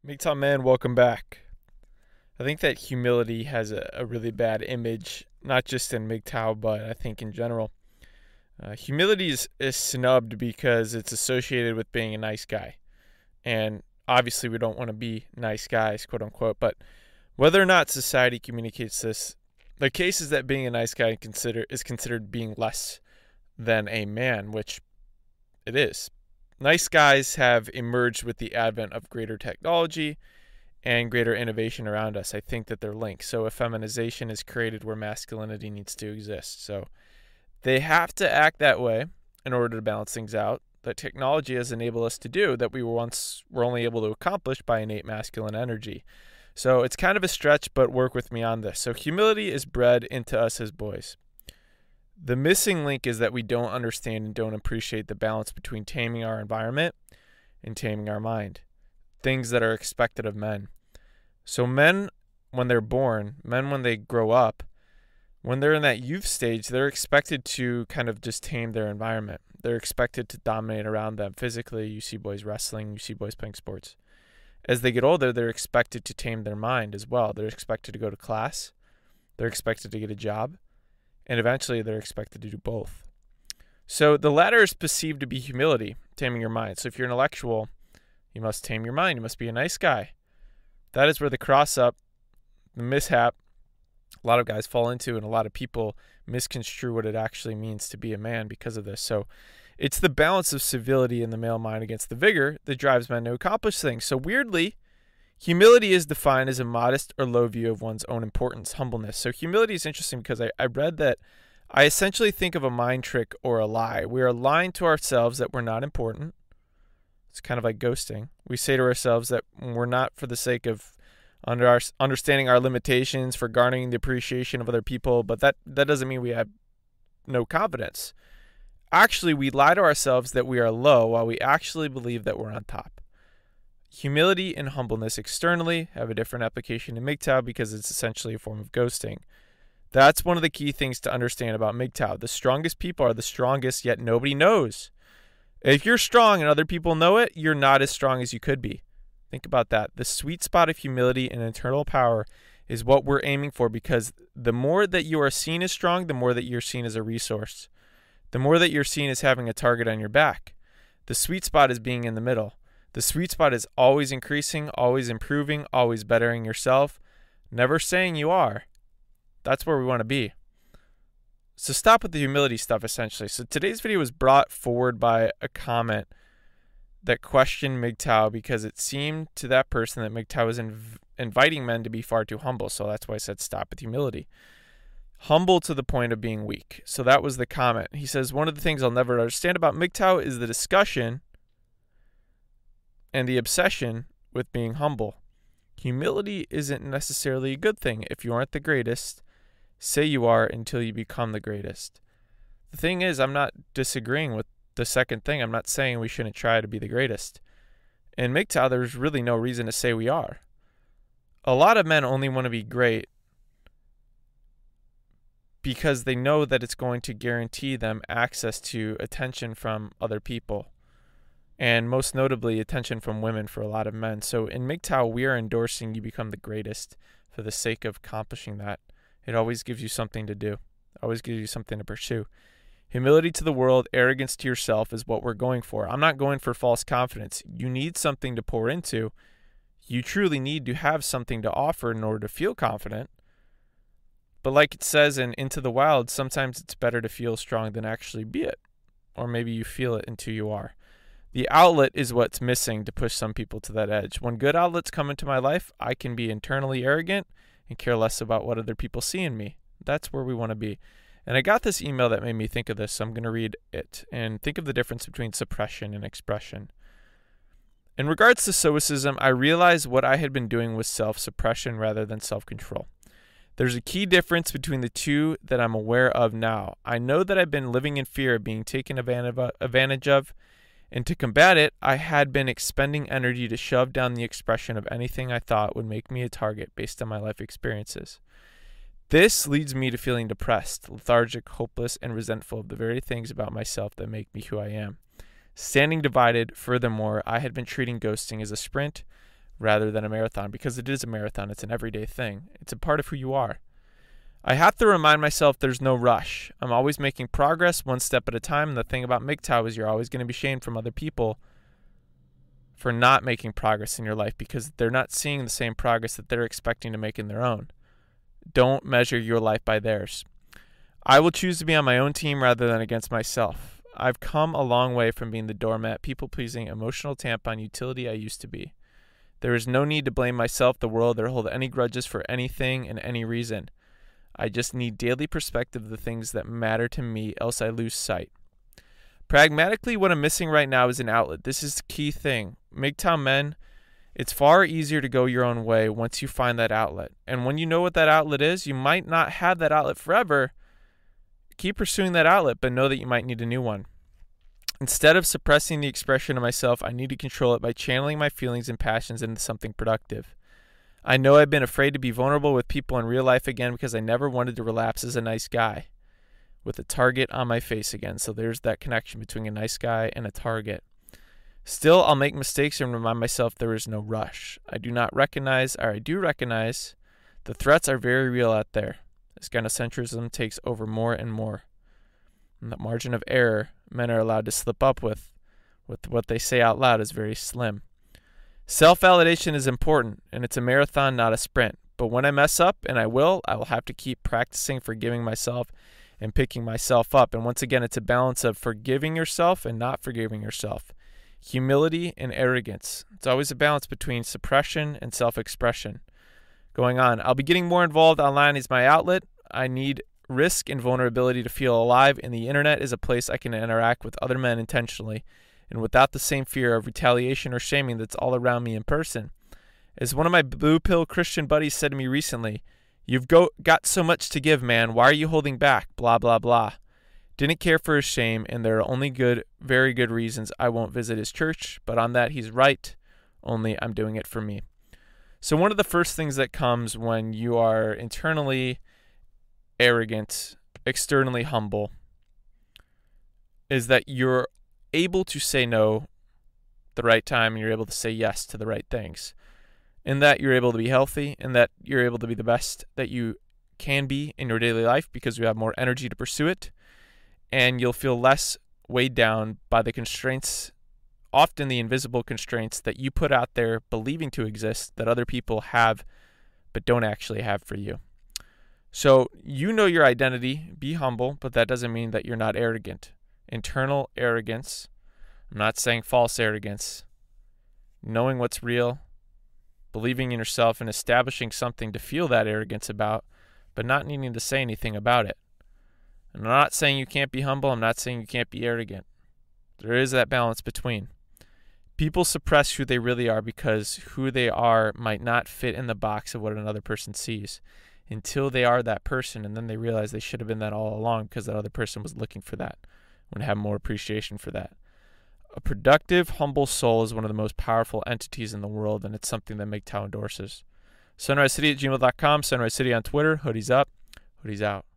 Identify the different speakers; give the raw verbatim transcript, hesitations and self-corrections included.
Speaker 1: MGTOW man, welcome back. I think that humility has a, a really bad image, not just in M G T O W, but I think in general. Uh, humility is, is snubbed because it's associated with being a nice guy. And obviously we don't want to be nice guys, quote unquote, but whether or not society communicates this, the case is that being a nice guy consider is considered being less than a man, which it is. Nice guys have emerged with the advent of greater technology and greater innovation around us. I think that they're linked. So effeminization is created where masculinity needs to exist. So they have to act that way in order to balance things out that technology has enabled us to do that we were once were only able to accomplish by innate masculine energy. So it's kind of a stretch, but work with me on this. So humility is bred into us as boys. The missing link is that we don't understand and don't appreciate the balance between taming our environment and taming our mind, things that are expected of men. So men, when they're born, men when they grow up, when they're in that youth stage, they're expected to kind of just tame their environment. They're expected to dominate around them physically. You see boys wrestling, you see boys playing sports. As they get older, they're expected to tame their mind as well. They're expected to go to class. They're expected to get a job. And eventually they're expected to do both. So the latter is perceived to be humility, taming your mind. So if you're intellectual, you must tame your mind. You must be a nice guy. That is where the cross-up, the mishap, a lot of guys fall into, and a lot of people misconstrue what it actually means to be a man because of this. So it's the balance of civility in the male mind against the vigor that drives men to accomplish things. So weirdly, humility is defined as a modest or low view of one's own importance, humbleness. So humility is interesting because I, I read that I essentially think of a mind trick or a lie. We are lying to ourselves that we're not important. It's kind of like ghosting. We say to ourselves that we're not for the sake of under our, understanding our limitations, for garnering the appreciation of other people, but that, that doesn't mean we have no confidence. Actually, we lie to ourselves that we are low while we actually believe that we're on top. Humility and humbleness externally have a different application in M G T O W because it's essentially a form of ghosting. That's one of the key things to understand about M G T O W. The strongest people are the strongest, yet nobody knows. If you're strong and other people know it, you're not as strong as you could be. Think about that. The sweet spot of humility and internal power is what we're aiming for, because the more that you are seen as strong, the more that you're seen as a resource. The more that you're seen as having a target on your back. The sweet spot is being in the middle. The sweet spot is always increasing, always improving, always bettering yourself, never saying you are. That's where we want to be. So stop with the humility stuff, essentially. So today's video was brought forward by a comment that questioned M G T O W because it seemed to that person that M G T O W was inv- inviting men to be far too humble. So that's why I said stop with humility. Humble to the point of being weak. So that was the comment. He says, one of the things I'll never understand about M G T O W is the discussion and the obsession with being humble. Humility isn't necessarily a good thing. If you aren't the greatest, say you are until you become the greatest. The thing is, I'm not disagreeing with the second thing. I'm not saying we shouldn't try to be the greatest. In M G T O W, there's really no reason to say we are. A lot of men only want to be great because they know that it's going to guarantee them access to attention from other people. And most notably, attention from women for a lot of men. So in M G T O W, we are endorsing you become the greatest for the sake of accomplishing that. It always gives you something to do. It always gives you something to pursue. Humility to the world, arrogance to yourself is what we're going for. I'm not going for false confidence. You need something to pour into. You truly need to have something to offer in order to feel confident. But like it says in Into the Wild, sometimes it's better to feel strong than actually be it. Or maybe you feel it until you are. The outlet is what's missing to push some people to that edge. When good outlets come into my life, I can be internally arrogant and care less about what other people see in me. That's where we want to be. And I got this email that made me think of this, so I'm going to read it and think of the difference between suppression and expression. In regards to stoicism, I realized what I had been doing was self-suppression rather than self-control. There's a key difference between the two that I'm aware of now. I know that I've been living in fear of being taken advantage of, and to combat it, I had been expending energy to shove down the expression of anything I thought would make me a target based on my life experiences. This leads me to feeling depressed, lethargic, hopeless, and resentful of the very things about myself that make me who I am. Standing divided, furthermore, I had been treating ghosting as a sprint rather than a marathon, because it is a marathon. It's an everyday thing. It's a part of who you are. I have to remind myself there's no rush. I'm always making progress one step at a time. And the thing about M G T O W is you're always going to be shamed from other people for not making progress in your life because they're not seeing the same progress that they're expecting to make in their own. Don't measure your life by theirs. I will choose to be on my own team rather than against myself. I've come a long way from being the doormat, people-pleasing, emotional tampon utility I used to be. There is no need to blame myself, the world, or hold any grudges for anything and any reason. I just need daily perspective of the things that matter to me, else I lose sight. Pragmatically, what I'm missing right now is an outlet. This is the key thing. M G T O W men, it's far easier to go your own way once you find that outlet. And when you know what that outlet is, you might not have that outlet forever. Keep pursuing that outlet, but know that you might need a new one. Instead of suppressing the expression of myself, I need to control it by channeling my feelings and passions into something productive. I know I've been afraid to be vulnerable with people in real life again because I never wanted to relapse as a nice guy with a target on my face again. So there's that connection between a nice guy and a target. Still, I'll make mistakes and remind myself there is no rush. I do not recognize, or I do recognize, the threats are very real out there. This gynocentrism takes over more and more. And the margin of error men are allowed to slip up with, with what they say out loud is very slim. Self-validation is important, and it's a marathon, not a sprint. But when I mess up, and I will, I will have to keep practicing forgiving myself and picking myself up. And once again, it's a balance of forgiving yourself and not forgiving yourself. Humility and arrogance. It's always a balance between suppression and self-expression. Going on, I'll be getting more involved online as my outlet. I need risk and vulnerability to feel alive, and the internet is a place I can interact with other men intentionally and without the same fear of retaliation or shaming that's all around me in person. As one of my blue pill Christian buddies said to me recently, "You've go- got so much to give, man. Why are you holding back? Blah, blah, blah." Didn't care for his shame, and there are only good, very good reasons I won't visit his church, but on that he's right, only I'm doing it for me. So one of the first things that comes when you are internally arrogant, externally humble, is that you're able to say no the right time and you're able to say yes to the right things. In that you're able to be healthy, and that you're able to be the best that you can be in your daily life because you have more energy to pursue it, and you'll feel less weighed down by the constraints, often the invisible constraints that you put out there believing to exist that other people have but don't actually have for you. So you know your identity, be humble, but that doesn't mean that you're not arrogant. Internal arrogance, I'm not saying false arrogance, knowing what's real, believing in yourself and establishing something to feel that arrogance about, but not needing to say anything about it. I'm not saying you can't be humble, I'm not saying you can't be arrogant. There is that balance between. People suppress who they really are because who they are might not fit in the box of what another person sees until they are that person, and then they realize they should have been that all along because that other person was looking for that, would have more appreciation for that. A productive, humble soul is one of the most powerful entities in the world, and it's something that M G T O W endorses. sunrise city at gmail dot com, Sunrise City on Twitter, hoodies up, hoodies out.